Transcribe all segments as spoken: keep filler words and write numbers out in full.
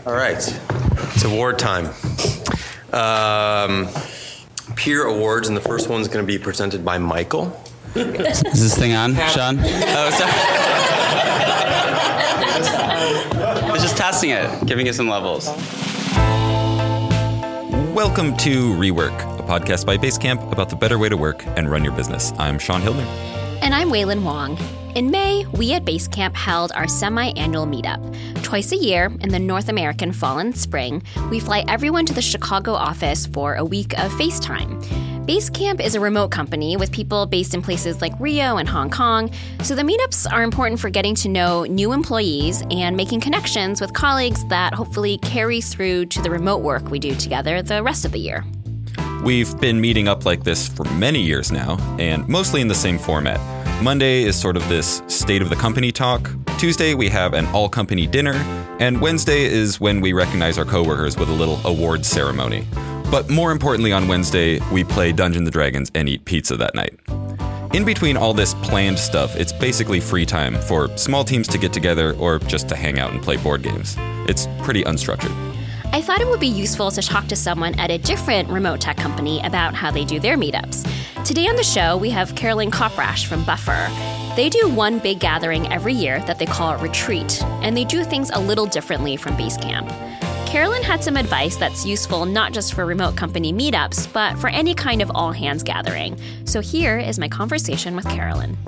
All right, it's award time. Um, peer awards, and the first one's going to be presented by Michael. Is this thing on, Sean? Oh, sorry. I was just testing it, giving it some levels. Welcome to Rework, a podcast by Basecamp about the better way to work and run your business. I'm Sean Hildner. And I'm Waylon Wong. In May, we at Basecamp held our semi-annual meetup. Twice a year, in the North American fall and spring, we fly everyone to the Chicago office for a week of FaceTime. Basecamp is a remote company with people based in places like Rio and Hong Kong, so the meetups are important for getting to know new employees and making connections with colleagues that hopefully carry through to the remote work we do together the rest of the year. We've been meeting up like this for many years now, and mostly in the same format. Monday is sort of this state of the company talk. Tuesday, we have an all-company dinner. And Wednesday is when we recognize our coworkers with a little awards ceremony. But more importantly, on Wednesday, we play Dungeons and Dragons and eat pizza that night. In between all this planned stuff, it's basically free time for small teams to get together or just to hang out and play board games. It's pretty unstructured. I thought it would be useful to talk to someone at a different remote tech company about how they do their meetups. Today on the show, we have Carolyn Koprash from Buffer. They do one big gathering every year that they call a retreat, and they do things a little differently from Basecamp. Carolyn had some advice that's useful not just for remote company meetups, but for any kind of all-hands gathering. So here is my conversation with Carolyn.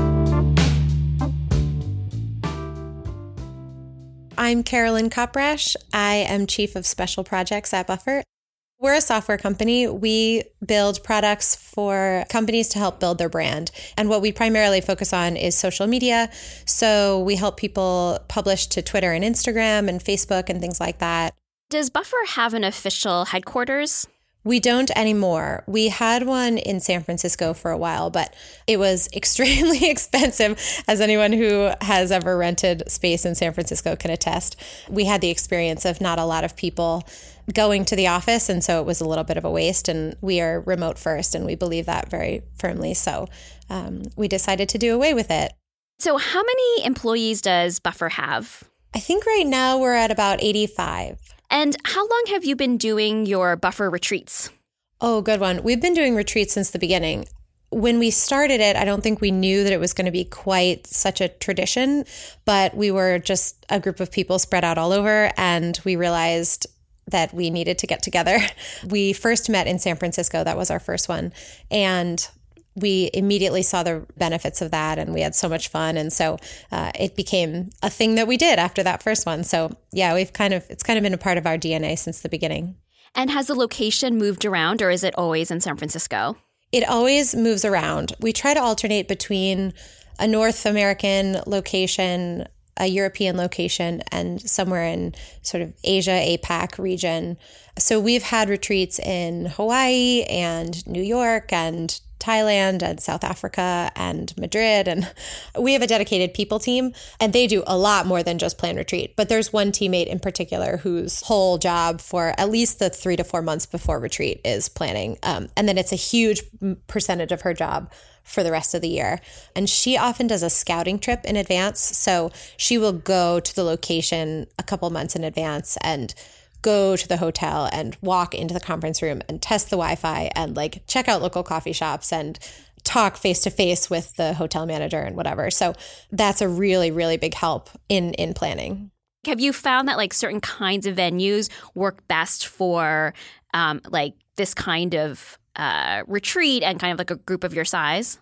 I'm Carolyn Koprash. I am Chief of Special Projects at Buffer. We're a software company. We build products for companies to help build their brand. And what we primarily focus on is social media. So we help people publish to Twitter and Instagram and Facebook and things like that. Does Buffer have an official headquarters? We don't anymore. We had one in San Francisco for a while, but it was extremely expensive, as anyone who has ever rented space in San Francisco can attest. We had the experience of not a lot of people going to the office, and so it was a little bit of a waste, and we are remote first, and we believe that very firmly. So um, we decided to do away with it. So how many employees does Buffer have? I think right now we're at about eighty-five. And how long have you been doing your Buffer retreats? Oh, good one. We've been doing retreats since the beginning. When we started it, I don't think we knew that it was going to be quite such a tradition, but we were just a group of people spread out all over, and we realized that we needed to get together. We first met in San Francisco. That was our first one. And we immediately saw the benefits of that, and we had so much fun. And so uh, it became a thing that we did after that first one. So yeah, we've kind of, it's kind of been a part of our D N A since the beginning. And has the location moved around, or is it always in San Francisco? It always moves around. We try to alternate between a North American location, a European location, and somewhere in sort of Asia, APAC region. So we've had retreats in Hawaii and New York and Thailand and South Africa and Madrid. And we have a dedicated people team, and they do a lot more than just plan retreat. But there's one teammate in particular whose whole job for at least the three to four months before retreat is planning. Um, and then it's a huge percentage of her job for the rest of the year. And she often does a scouting trip in advance. So she will go to the location a couple months in advance and go to the hotel and walk into the conference room and test the Wi-Fi and like check out local coffee shops and talk face to face with the hotel manager and whatever. So that's a really, really big help in, in planning. Have you found that like certain kinds of venues work best for um, like this kind of uh, retreat and kind of like a group of your size?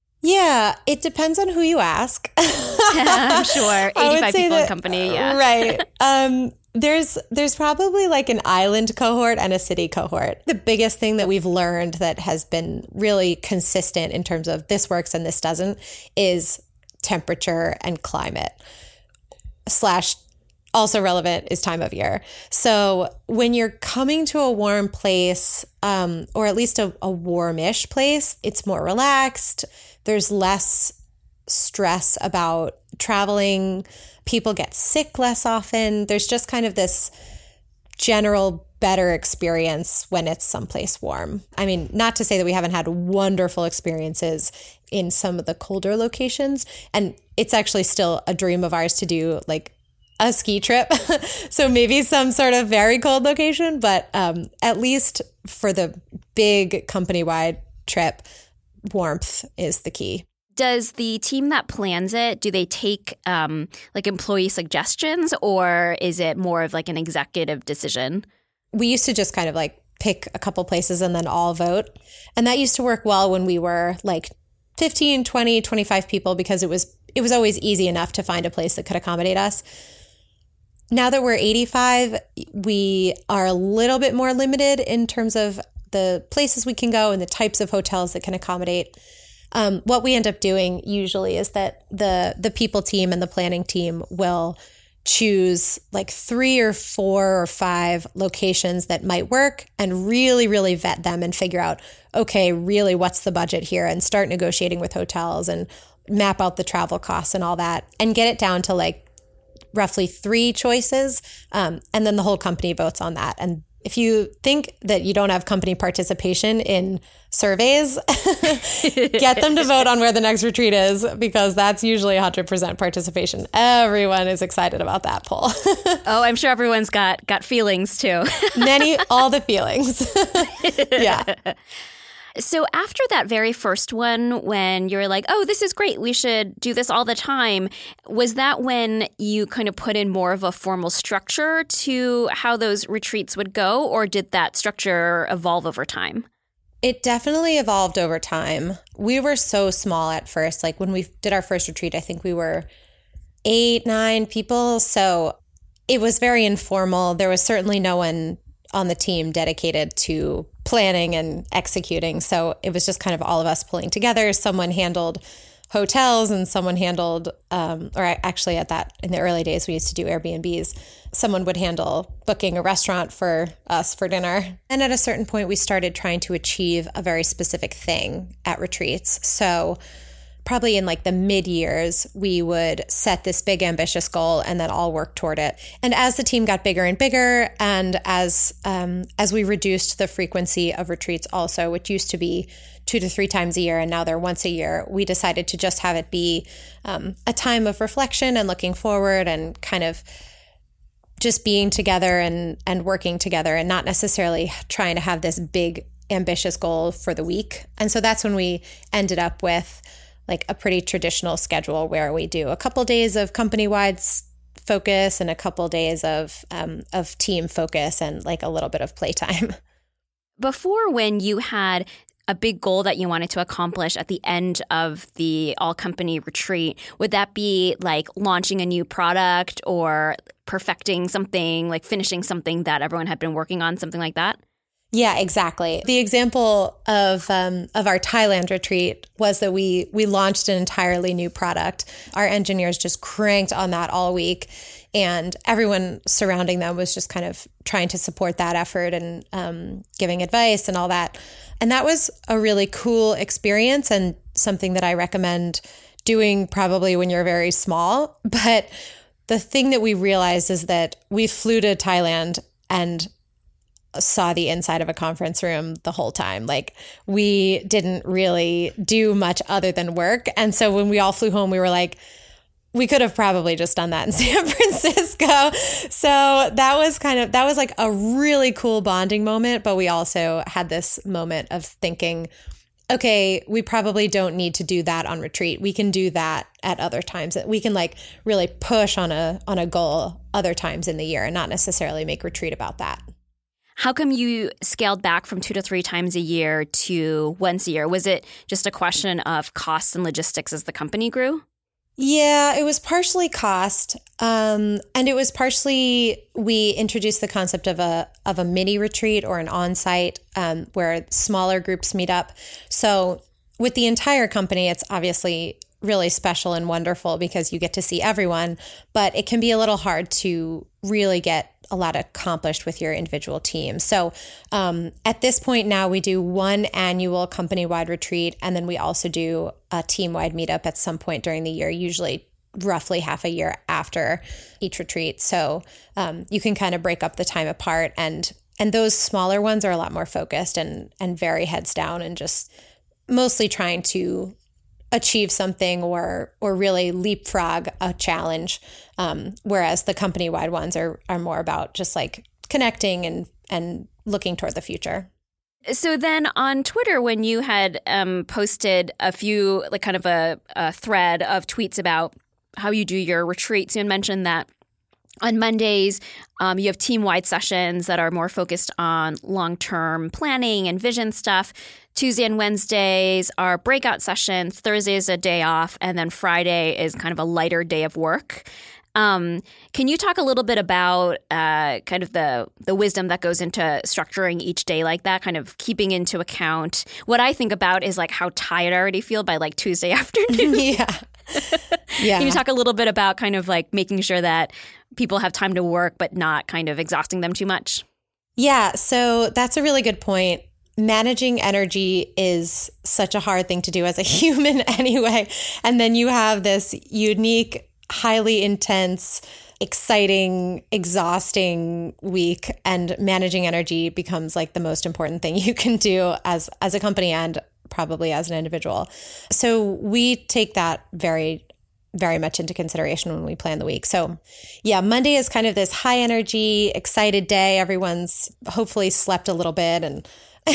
Yeah, it depends on who you ask. I'm sure. eighty-five people that, in company, yeah. Right. Um, there's there's probably like an island cohort and a city cohort. The biggest thing that we've learned that has been really consistent in terms of this works and this doesn't is temperature and climate. Slash also relevant is time of year. So when you're coming to a warm place, um, or at least a, a warmish place, it's more relaxed. There's less stress about traveling. People get sick less often. There's just kind of this general better experience when it's someplace warm. I mean, not to say that we haven't had wonderful experiences in some of the colder locations. And it's actually still a dream of ours to do like a ski trip. So maybe some sort of very cold location, but um, at least for the big company-wide trip, warmth is the key. Does the team that plans it, do they take um, like employee suggestions, or is it more of like an executive decision? We used to just kind of like pick a couple places and then all vote. And that used to work well when we were like fifteen, twenty, twenty-five people, because it was it was always easy enough to find a place that could accommodate us. Now that we're eighty-five, we are a little bit more limited in terms of the places we can go and the types of hotels that can accommodate. Um, what we end up doing usually is that the the people team and the planning team will choose like three or four or five locations that might work and really, really vet them and figure out, okay, really what's the budget here, and start negotiating with hotels and map out the travel costs and all that, and get it down to like roughly three choices. Um, and then the whole company votes on that. And if you think that you don't have company participation in surveys, get them to vote on where the next retreat is, because that's usually one hundred percent participation. Everyone is excited about that poll. Oh, I'm sure everyone's got got feelings too. Many, all the feelings. Yeah. So after that very first one, when you were like, oh, this is great, we should do this all the time, was that when you kind of put in more of a formal structure to how those retreats would go, or did that structure evolve over time? It definitely evolved over time. We were so small at first. Like when we did our first retreat, I think we were eight, nine people. So it was very informal. There was certainly no one on the team dedicated to planning and executing. So it was just kind of all of us pulling together. Someone handled hotels and someone handled, um, or actually at that, in the early days, we used to do Airbnbs. Someone would handle booking a restaurant for us for dinner. And at a certain point, we started trying to achieve a very specific thing at retreats. So probably in like the mid years, we would set this big ambitious goal and then all work toward it. And as the team got bigger and bigger, and as um, as we reduced the frequency of retreats also, which used to be two to three times a year, and now they're once a year, we decided to just have it be um, a time of reflection and looking forward and kind of just being together and and working together, and not necessarily trying to have this big ambitious goal for the week. And so that's when we ended up with like a pretty traditional schedule where we do a couple days of company-wide focus and a couple days of um, of team focus and like a little bit of playtime. Before, when you had a big goal that you wanted to accomplish at the end of the all-company retreat, would that be like launching a new product or perfecting something, like finishing something that everyone had been working on, something like that? Yeah, exactly. The example of um, of our Thailand retreat was that we we launched an entirely new product. Our engineers just cranked on that all week, and everyone surrounding them was just kind of trying to support that effort and um, giving advice and all that. And that was a really cool experience and something that I recommend doing probably when you're very small. But the thing that we realized is that we flew to Thailand and saw the inside of a conference room the whole time. Like we didn't really do much other than work. And so when we all flew home, we were like, we could have probably just done that in San Francisco. So that was kind of, that was like a really cool bonding moment. But we also had this moment of thinking, okay, we probably don't need to do that on retreat. We can do that at other times. We can like really push on a, on a goal other times in the year and not necessarily make retreat about that. How come you scaled back from two to three times a year to once a year? Was it just a question of costs and logistics as the company grew? Yeah, it was partially cost. Um, and it was partially, we introduced the concept of a of a mini retreat or an on-site um, where smaller groups meet up. So with the entire company, it's obviously really special and wonderful because you get to see everyone, but it can be a little hard to really get a lot accomplished with your individual team. So um, at this point now, we do one annual company-wide retreat, and then we also do a team-wide meetup at some point during the year, usually roughly half a year after each retreat. So um, you can kind of break up the time apart, and and those smaller ones are a lot more focused and and very heads down and just mostly trying to achieve something or or really leapfrog a challenge, um, whereas the company-wide ones are are more about just like connecting and and looking toward the future. So then on Twitter, when you had um, posted a few, like kind of a, a thread of tweets about how you do your retreats, you had mentioned that on Mondays, um, you have team-wide sessions that are more focused on long-term planning and vision stuff. Tuesday and Wednesdays are breakout sessions. Thursday is a day off. And then Friday is kind of a lighter day of work. Um, can you talk a little bit about uh, kind of the the wisdom that goes into structuring each day like that, kind of keeping into account what I think about is like how tired I already feel by like Tuesday afternoon. yeah. Yeah. Can you talk a little bit about kind of like making sure that people have time to work but not kind of exhausting them too much? Yeah. So that's a really good point. Managing energy is such a hard thing to do as a human anyway. And then you have this unique, highly intense, exciting, exhausting week, and managing energy becomes like the most important thing you can do as as a company and probably as an individual. So we take that very, very much into consideration when we plan the week. So yeah, Monday is kind of this high energy, excited day. Everyone's hopefully slept a little bit and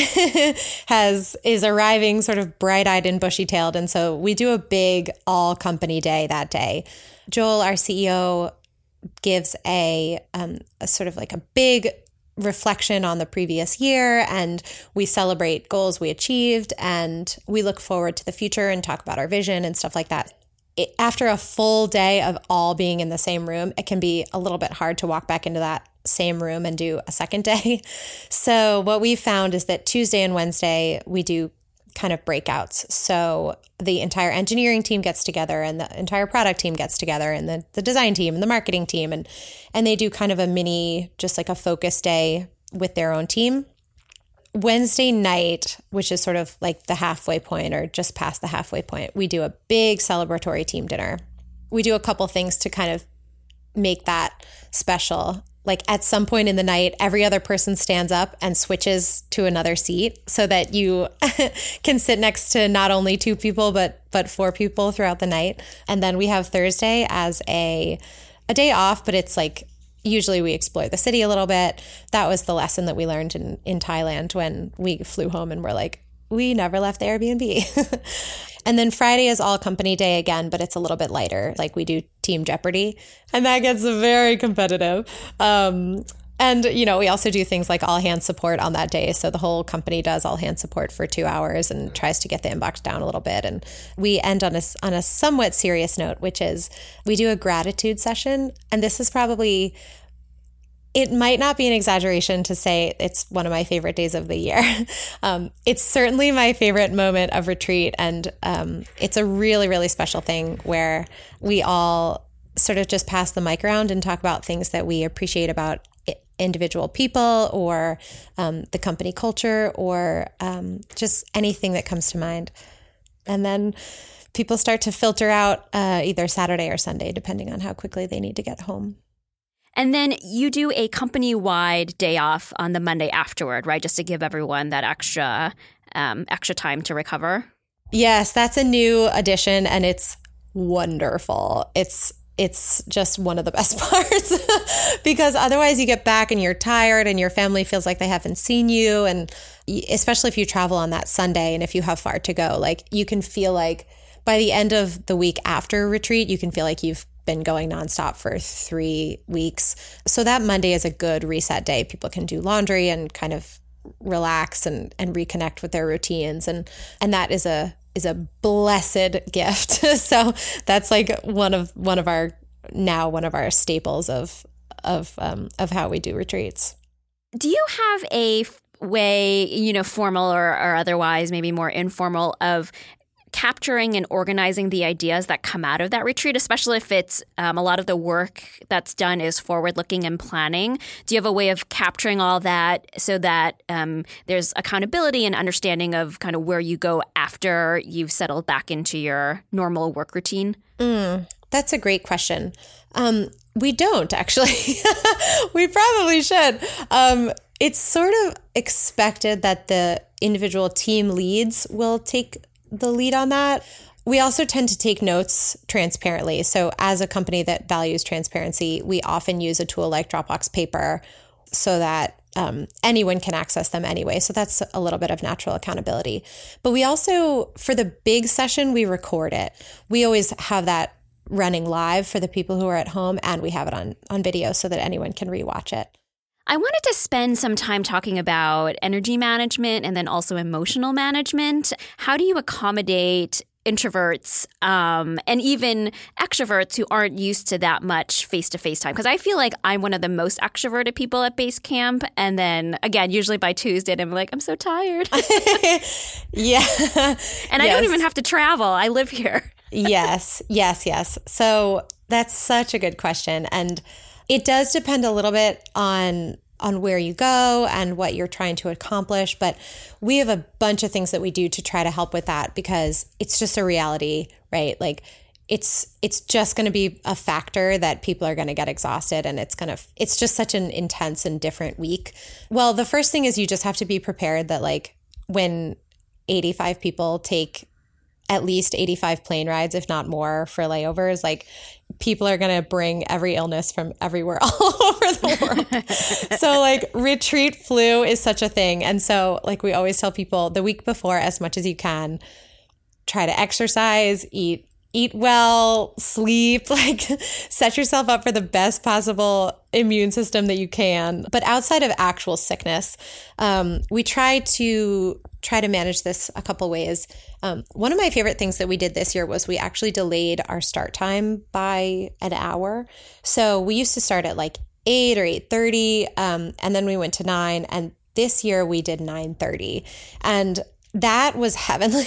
has is arriving sort of bright-eyed and bushy-tailed. And so we do a big all-company day that day. Joel, our C E O, gives a, um, a sort of like a big reflection on the previous year, and we celebrate goals we achieved, and we look forward to the future and talk about our vision and stuff like that. It, after a full day of all being in the same room, it can be a little bit hard to walk back into that same room and do a second day. So what we found is that Tuesday and Wednesday, we do kind of breakouts. So the entire engineering team gets together and the entire product team gets together and the, the design team and the marketing team. And, and they do kind of a mini, just like a focus day with their own team. Wednesday night, which is sort of like the halfway point or just past the halfway point, we do a big celebratory team dinner. We do a couple things to kind of make that special. Like at some point in the night, every other person stands up and switches to another seat so that you can sit next to not only two people, but but four people throughout the night. And then we have Thursday as a a day off, but it's like usually we explore the city a little bit. That was the lesson that we learned in, in Thailand when we flew home and we're like, we never left the Airbnb. And then Friday is all company day again, but it's a little bit lighter. Like we do Team Jeopardy, and that gets very competitive. Um, and, you know, we also do things like all hands support on that day. So the whole company does all hands support for two hours and tries to get the inbox down a little bit. And we end on a, on a somewhat serious note, which is we do a gratitude session. And this is probably... It might not be an exaggeration to say it's one of my favorite days of the year. Um, it's certainly my favorite moment of retreat. And um, it's a really, really special thing where we all sort of just pass the mic around and talk about things that we appreciate about individual people or um, the company culture or um, just anything that comes to mind. And then people start to filter out uh, either Saturday or Sunday, depending on how quickly they need to get home. And then you do a company-wide day off on the Monday afterward, right? Just to give everyone that extra um, extra time to recover. Yes, that's a new addition, and it's wonderful. It's it's just one of the best parts because otherwise you get back and you're tired and your family feels like they haven't seen you. And especially if you travel on that Sunday and if you have far to go, like you can feel like by the end of the week after retreat, you can feel like you've been going nonstop for three weeks. So that Monday is a good reset day. People can do laundry and kind of relax and, and reconnect with their routines. And, and that is a, is a blessed gift. So that's like one of, one of our, now one of our staples of, of, um, of how we do retreats. Do you have a way, you know, formal or, or otherwise, maybe more informal, of capturing and organizing the ideas that come out of that retreat, especially if it's um, a lot of the work that's done is forward-looking and planning? Do you have a way of capturing all that so that um, there's accountability and understanding of kind of where you go after you've settled back into your normal work routine? Mm, that's a great question. Um, we don't, actually. We probably should. Um, it's sort of expected that the individual team leads will take the lead on that. we also tend to take notes transparently. So as a company that values transparency, we often use a tool like Dropbox Paper so that um, anyone can access them anyway. So that's a little bit of natural accountability. But we also, for the big session, we record it. We always have that running live for the people who are at home, and we have it on, on video so that anyone can rewatch it. I wanted to spend some time talking about energy management and then also emotional management. How do you accommodate introverts um, and even extroverts who aren't used to that much face-to-face time? Because I feel like I'm one of the most extroverted people at Basecamp. And then, again, usually by Tuesday, I'm like, I'm so tired. Yeah. And I Yes. don't even have to travel. I live here. Yes, yes, yes. So that's such a good question. And it does depend a little bit on on where you go and what you're trying to accomplish. But we have a bunch of things that we do to try to help with that, because it's just a reality, right? Like it's it's just going to be a factor that people are going to get exhausted, and it's going to it's just such an intense and different week. Well, the first thing is you just have to be prepared that like when eighty-five people take at least eighty-five plane rides, if not more, for layovers, like people are going to bring every illness from everywhere all over the world. So like retreat flu is such a thing. And so like we always tell people the week before, as much as you can, try to exercise, eat, eat well, sleep, like set yourself up for the best possible immune system that you can. But outside of actual sickness, um, we try to try to manage this a couple ways. Um, one of my favorite things that we did this year was we actually delayed our start time by an hour. So we used to start at like eight or eight thirty, um, and then we went to nine. And this year we did nine thirty, and that was heavenly.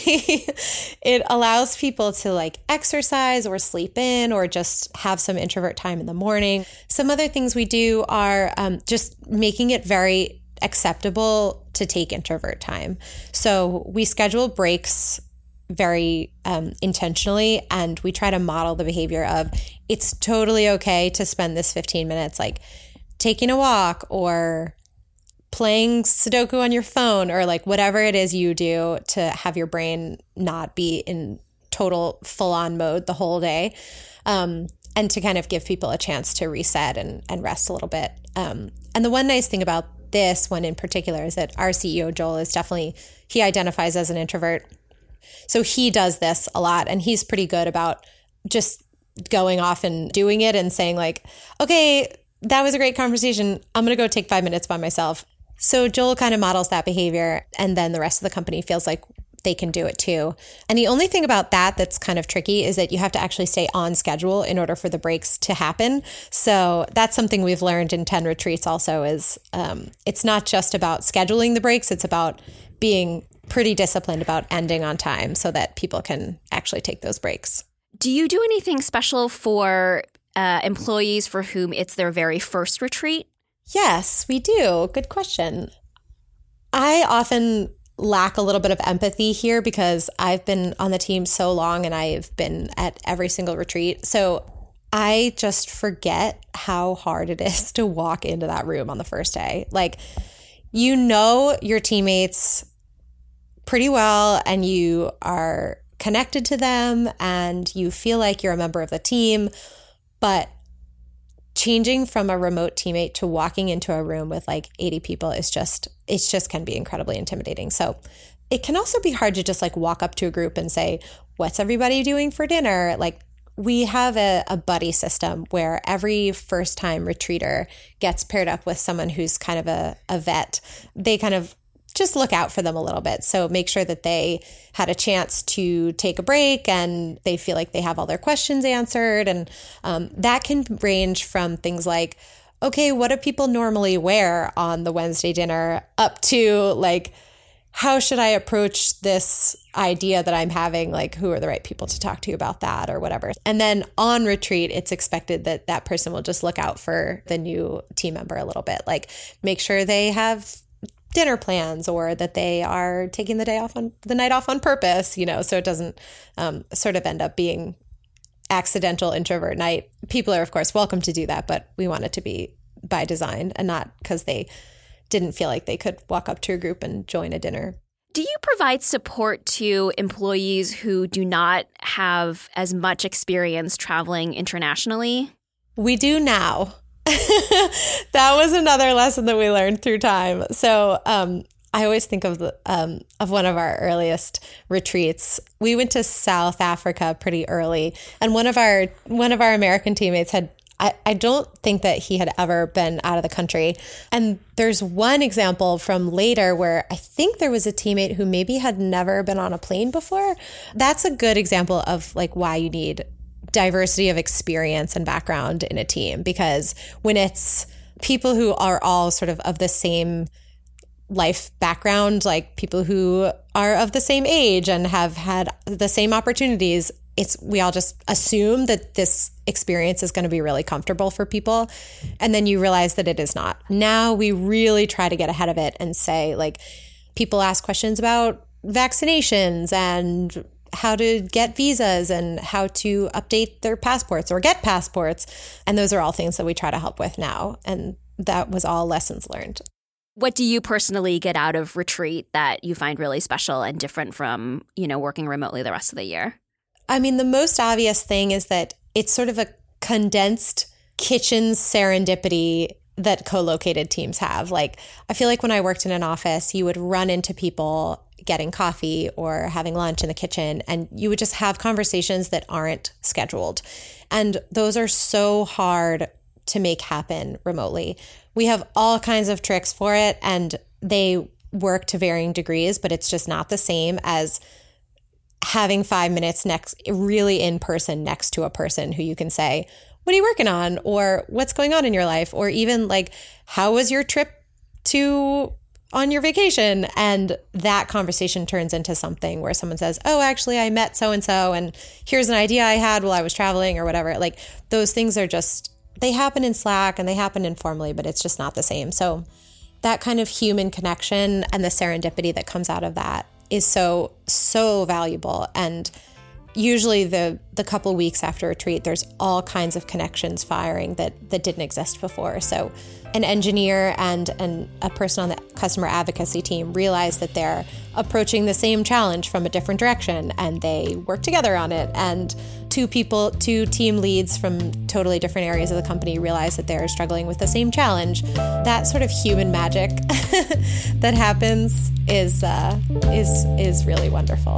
It allows people to like exercise or sleep in or just have some introvert time in the morning. Some other things we do are um, just making it very acceptable to take introvert time. So we schedule breaks very um, intentionally, and we try to model the behavior of it's totally okay to spend this fifteen minutes like taking a walk or playing Sudoku on your phone, or like whatever it is you do to have your brain not be in total full-on mode the whole day, um, and to kind of give people a chance to reset and, and rest a little bit. Um, and the one nice thing about this one in particular is that our C E O, Joel, is definitely, he identifies as an introvert. So he does this a lot, and he's pretty good about just going off and doing it and saying like, okay, that was a great conversation. I'm going to go take five minutes by myself. So Joel kind of models that behavior, and then the rest of the company feels like they can do it too. And the only thing about that that's kind of tricky is that you have to actually stay on schedule in order for the breaks to happen. So that's something we've learned in ten retreats also is um, it's not just about scheduling the breaks, it's about being pretty disciplined about ending on time so that people can actually take those breaks. Do you do anything special for uh, employees for whom it's their very first retreat? Yes, we do. Good question. I often lack a little bit of empathy here because I've been on the team so long and I've been at every single retreat. So I just forget how hard it is to walk into that room on the first day. Like, you know your teammates pretty well and you are connected to them and you feel like you're a member of the team, but changing from a remote teammate to walking into a room with like eighty people is just, it's just can be incredibly intimidating. So it can also be hard to just like walk up to a group and say, what's everybody doing for dinner? Like we have a, a buddy system where every first time retreater gets paired up with someone who's kind of a, a vet. They kind of just look out for them a little bit. So make sure that they had a chance to take a break and they feel like they have all their questions answered. And um, that can range from things like, okay, what do people normally wear on the Wednesday dinner, up to like, how should I approach this idea that I'm having? Like, who are the right people to talk to about that or whatever? And then on retreat, it's expected that that person will just look out for the new team member a little bit. Like make sure they have dinner plans or that they are taking the day off on the night off on purpose, you know, so it doesn't um, sort of end up being accidental introvert night. People are, of course, welcome to do that, but we want it to be by design and not because they didn't feel like they could walk up to a group and join a dinner. Do you provide support to employees who do not have as much experience traveling internationally? We do now. That was another lesson that we learned through time. So um, I always think of the, um, of one of our earliest retreats. We went to South Africa pretty early, and one of our one of our American teammates had. I, I don't think that he had ever been out of the country. And there's one example from later where I think there was a teammate who maybe had never been on a plane before. That's a good example of like why you need diversity of experience and background in a team, because when it's people who are all sort of of the same life background, like people who are of the same age and have had the same opportunities, it's we all just assume that this experience is going to be really comfortable for people. And then you realize that it is not. Now we really try to get ahead of it and say, like, people ask questions about vaccinations and how to get visas and how to update their passports or get passports. And those are all things that we try to help with now. And that was all lessons learned. What do you personally get out of retreat that you find really special and different from, you know, working remotely the rest of the year? I mean, the most obvious thing is that it's sort of a condensed kitchen serendipity that co-located teams have. Like, I feel like when I worked in an office, you would run into people getting coffee or having lunch in the kitchen, and you would just have conversations that aren't scheduled. And those are so hard to make happen remotely. We have all kinds of tricks for it, and they work to varying degrees, but it's just not the same as having five minutes next, really in person next to a person who you can say, what are you working on? Or what's going on in your life? Or even like, how was your trip to on your vacation? And that conversation turns into something where someone says, oh, actually, I met so-and-so, and here's an idea I had while I was traveling or whatever. Like, those things are just, they happen in Slack and they happen informally, but it's just not the same. So that kind of human connection and the serendipity that comes out of that is so, so valuable. And usually the the couple weeks after retreat, there's all kinds of connections firing that that didn't exist before. So an engineer and, and a person on the customer advocacy team realize that they're approaching the same challenge from a different direction, and they work together on it. And two people, two team leads from totally different areas of the company realize that they're struggling with the same challenge. That sort of human magic that happens is uh, is is really wonderful.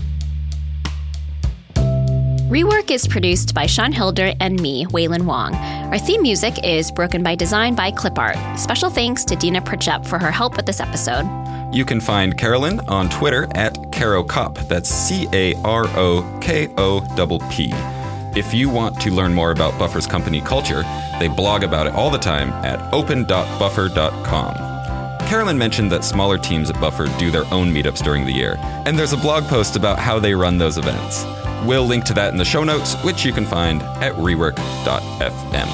Rework is produced by Sean Hilder and me, Waylon Wong. Our theme music is Broken by Design by Clipart. Special thanks to Dina Pritchep for her help with this episode. You can find Carolyn on Twitter at CaroCop. That's C A R O K O P P. If you want to learn more about Buffer's company culture, they blog about it all the time at open dot buffer dot com. Carolyn mentioned that smaller teams at Buffer do their own meetups during the year, and there's a blog post about how they run those events. We'll link to that in the show notes, which you can find at rework dot f m.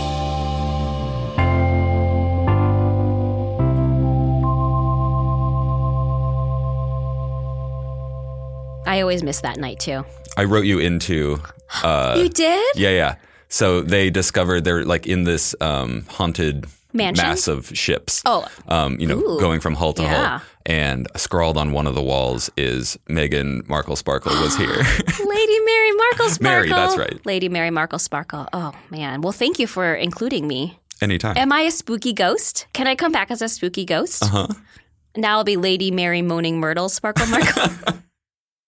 I always miss that night, too. I wrote you into... Uh, you did? Yeah, yeah. So they discovered they're like in this um, haunted mansion? Mass of ships. Oh. Um, you know, Ooh. going from hull to Yeah. hull. And scrawled on one of the walls is Meghan Markle Sparkle was here. Lady Mary Markle Sparkle. Mary, that's right. Lady Mary Markle Sparkle. Oh, man. Well, thank you for including me. Anytime. Am I a spooky ghost? Can I come back as a spooky ghost? Uh-huh. Now I'll be Lady Mary Moaning Myrtle Sparkle Markle.